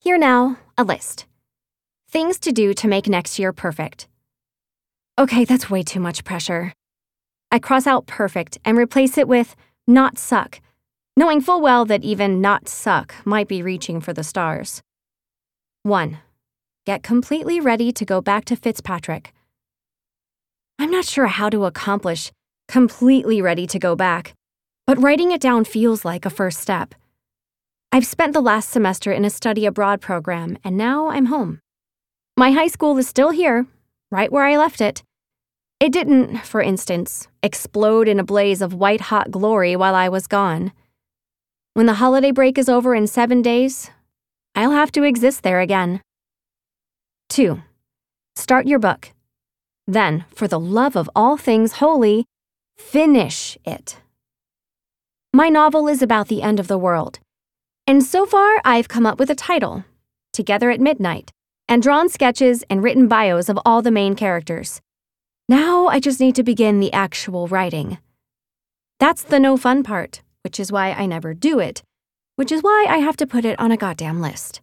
Here now, a list. Things to do to make next year perfect. Okay, that's way too much pressure. I cross out perfect and replace it with not suck, knowing full well that even not suck might be reaching for the stars. 1. Get completely ready to go back to Fitzpatrick. I'm not sure how to accomplish completely ready to go back, but writing it down feels like a first step. I've spent the last semester in a study abroad program, and now I'm home. My high school is still here, right where I left it. It didn't, for instance, explode in a blaze of white-hot glory while I was gone. When the holiday break is over in 7 days, I'll have to exist there again. 2. Start your book. Then, for the love of all things holy, finish it. My novel is about the end of the world, and so far I've come up with a title, Together at Midnight, and drawn sketches and written bios of all the main characters. Now I just need to begin the actual writing. That's the no fun part, which is why I never do it, which is why I have to put it on a goddamn list.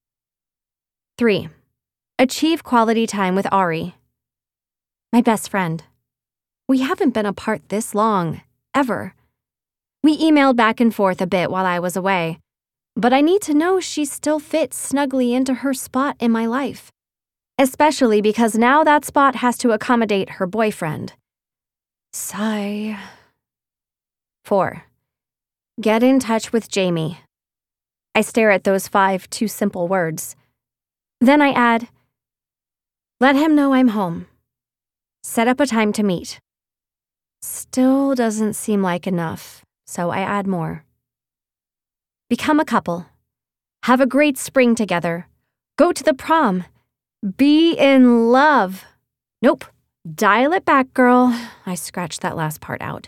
3. Achieve quality time with Ari. My best friend. We haven't been apart this long, ever. We emailed back and forth a bit while I was away, but I need to know she still fits snugly into her spot in my life, especially because now that spot has to accommodate her boyfriend. Sigh. 4. Get in touch with Jamie. I stare at those 5 too simple words. Then I add, let him know I'm home. Set up a time to meet. Still doesn't seem like enough, so I add more. Become a couple. Have a great spring together. Go to the prom. Be in love. Nope. Dial it back, girl. I scratched that last part out.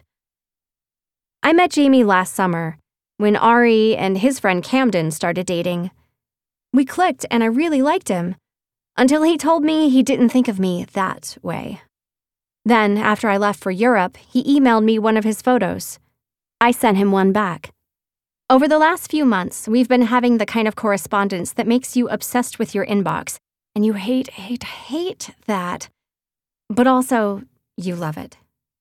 I met Jamie last summer, when Ari and his friend Camden started dating. We clicked and I really liked him, until he told me he didn't think of me that way. Then, after I left for Europe, he emailed me one of his photos. I sent him one back. Over the last few months, we've been having the kind of correspondence that makes you obsessed with your inbox, and you hate that, but also you love it.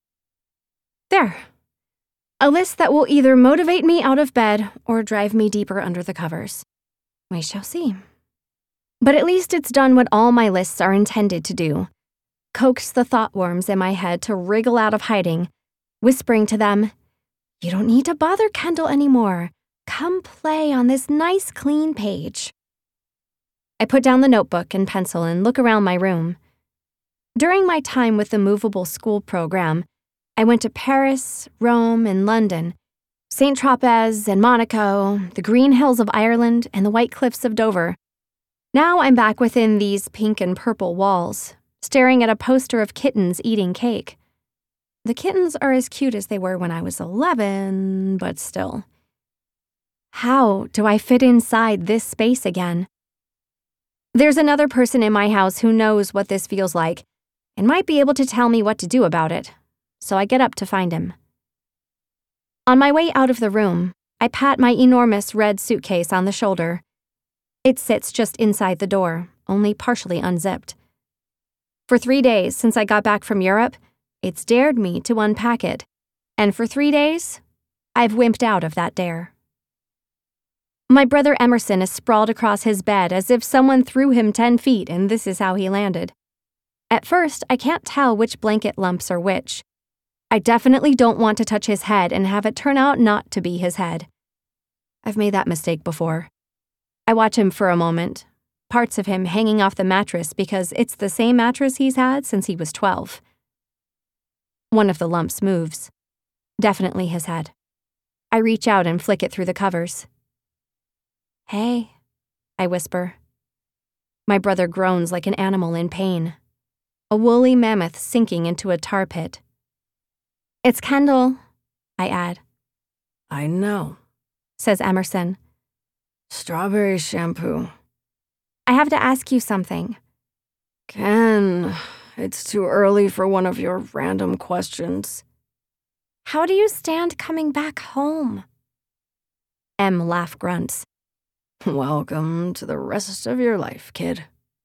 There. A list that will either motivate me out of bed or drive me deeper under the covers. We shall see. But at least it's done what all my lists are intended to do. Coax the thought worms in my head to wriggle out of hiding, whispering to them, you don't need to bother Kendall anymore. Come play on this nice clean page. I put down the notebook and pencil and look around my room. During my time with the movable school program, I went to Paris, Rome, and London, St. Tropez and Monaco, the green hills of Ireland, and the white cliffs of Dover. Now I'm back within these pink and purple walls, staring at a poster of kittens eating cake. The kittens are as cute as they were when I was 11, but still. How do I fit inside this space again? There's another person in my house who knows what this feels like and might be able to tell me what to do about it, so I get up to find him. On my way out of the room, I pat my enormous red suitcase on the shoulder. It sits just inside the door, only partially unzipped. For 3 days since I got back from Europe, it's dared me to unpack it, and for 3 days, I've wimped out of that dare. My brother Emerson is sprawled across his bed as if someone threw him 10 feet and this is how he landed. At first, I can't tell which blanket lumps are which. I definitely don't want to touch his head and have it turn out not to be his head. I've made that mistake before. I watch him for a moment, parts of him hanging off the mattress because it's the same mattress he's had since he was 12. One of the lumps moves. Definitely his head. I reach out and flick it through the covers. Hey, I whisper. My brother groans like an animal in pain, a woolly mammoth sinking into a tar pit. It's Kendall, I add. I know, says Emerson. Strawberry shampoo. I have to ask you something. Ken, it's too early for one of your random questions. How do you stand coming back home? M grunts. Welcome to the rest of your life, kid.